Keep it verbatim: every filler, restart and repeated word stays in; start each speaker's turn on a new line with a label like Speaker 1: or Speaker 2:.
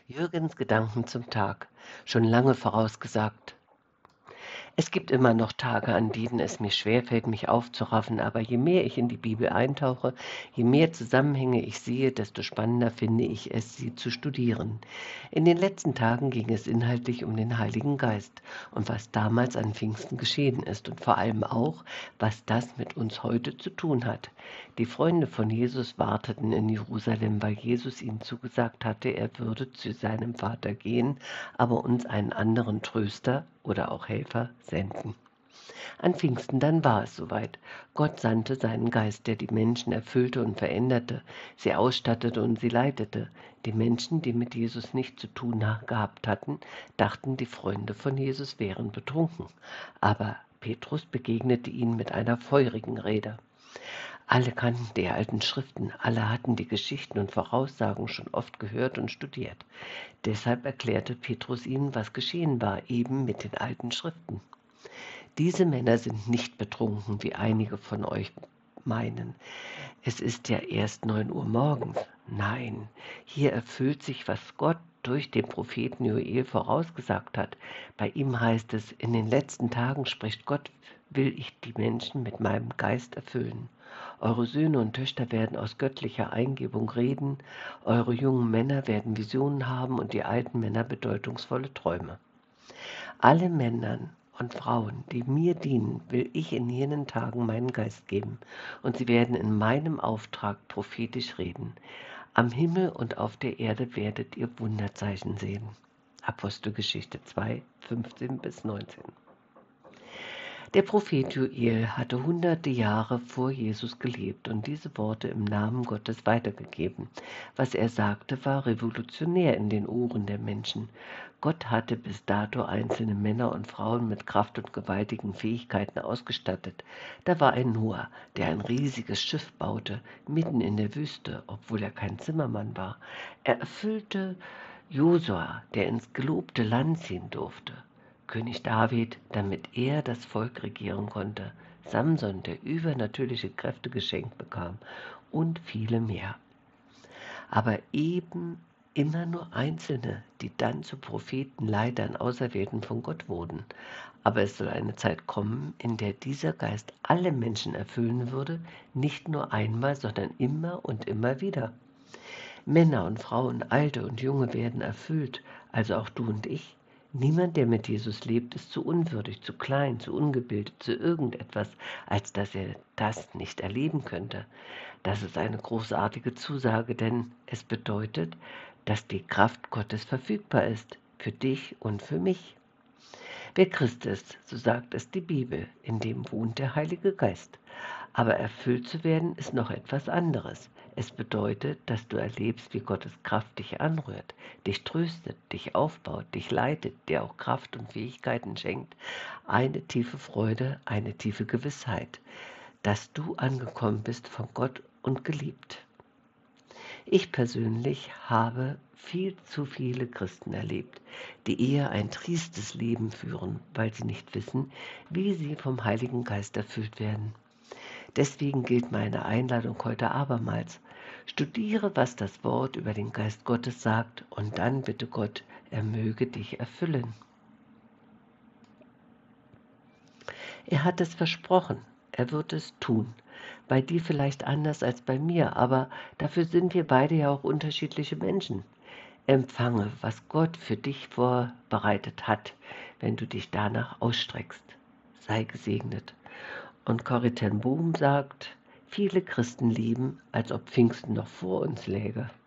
Speaker 1: Jürgens Gedanken zum Tag, schon lange vorausgesagt. Es gibt immer noch Tage, an denen es mir schwerfällt, mich aufzuraffen, aber je mehr ich in die Bibel eintauche, je mehr Zusammenhänge ich sehe, desto spannender finde ich es, sie zu studieren. In den letzten Tagen ging es inhaltlich um den Heiligen Geist und was damals an Pfingsten geschehen ist und vor allem auch, was das mit uns heute zu tun hat. Die Freunde von Jesus warteten in Jerusalem, weil Jesus ihnen zugesagt hatte, er würde zu seinem Vater gehen, aber uns einen anderen Tröster oder auch Helfer senden. An Pfingsten dann war es soweit. Gott sandte seinen Geist, der die Menschen erfüllte und veränderte, sie ausstattete und sie leitete. Die Menschen, die mit Jesus nichts zu tun gehabt hatten, dachten, die Freunde von Jesus wären betrunken. Aber Petrus begegnete ihnen mit einer feurigen Rede. Alle kannten die alten Schriften, alle hatten die Geschichten und Voraussagen schon oft gehört und studiert. Deshalb erklärte Petrus ihnen, was geschehen war, eben mit den alten Schriften. Diese Männer sind nicht betrunken, wie einige von euch meinen. Es ist ja erst neun Uhr morgens. Nein, hier erfüllt sich, was Gott durch den Propheten Joel vorausgesagt hat. Bei ihm heißt es, in den letzten Tagen spricht Gott, will ich die Menschen mit meinem Geist erfüllen. Eure Söhne und Töchter werden aus göttlicher Eingebung reden, eure jungen Männer werden Visionen haben und die alten Männer bedeutungsvolle Träume. Alle Männern und Frauen, die mir dienen, will ich in jenen Tagen meinen Geist geben, und sie werden in meinem Auftrag prophetisch reden. Am Himmel und auf der Erde werdet ihr Wunderzeichen sehen. Apostelgeschichte zwei, fünfzehn bis neunzehn. Der Prophet Joel hatte hunderte Jahre vor Jesus gelebt und diese Worte im Namen Gottes weitergegeben. Was er sagte, war revolutionär in den Ohren der Menschen. Gott hatte bis dato einzelne Männer und Frauen mit Kraft und gewaltigen Fähigkeiten ausgestattet. Da war ein Noah, der ein riesiges Schiff baute, mitten in der Wüste, obwohl er kein Zimmermann war. Er erfüllte Josua, der ins gelobte Land ziehen durfte. König David, damit er das Volk regieren konnte, Samson, der übernatürliche Kräfte geschenkt bekam und viele mehr. Aber eben immer nur Einzelne, die dann zu Propheten, Leitern, Auserwählten von Gott wurden. Aber es soll eine Zeit kommen, in der dieser Geist alle Menschen erfüllen würde, nicht nur einmal, sondern immer und immer wieder. Männer und Frauen, Alte und Junge werden erfüllt, also auch du und ich. Niemand, der mit Jesus lebt, ist zu unwürdig, zu klein, zu ungebildet, zu irgendetwas, als dass er das nicht erleben könnte. Das ist eine großartige Zusage, denn es bedeutet, dass die Kraft Gottes verfügbar ist, für dich und für mich. Wer Christ ist, so sagt es die Bibel, in dem wohnt der Heilige Geist. Aber erfüllt zu werden ist noch etwas anderes. Es bedeutet, dass du erlebst, wie Gottes Kraft dich anrührt, dich tröstet, dich aufbaut, dich leitet, dir auch Kraft und Fähigkeiten schenkt, eine tiefe Freude, eine tiefe Gewissheit, dass du angekommen bist von Gott und geliebt. Ich persönlich habe viel zu viele Christen erlebt, die eher ein triestes Leben führen, weil sie nicht wissen, wie sie vom Heiligen Geist erfüllt werden. Deswegen gilt meine Einladung heute abermals. Studiere, was das Wort über den Geist Gottes sagt, und dann bitte Gott, er möge dich erfüllen. Er hat es versprochen, er wird es tun. Bei dir vielleicht anders als bei mir, aber dafür sind wir beide ja auch unterschiedliche Menschen. Empfange, was Gott für dich vorbereitet hat, wenn du dich danach ausstreckst. Sei gesegnet. Und Corrie ten Boom sagt, viele Christen leben, als ob Pfingsten noch vor uns läge.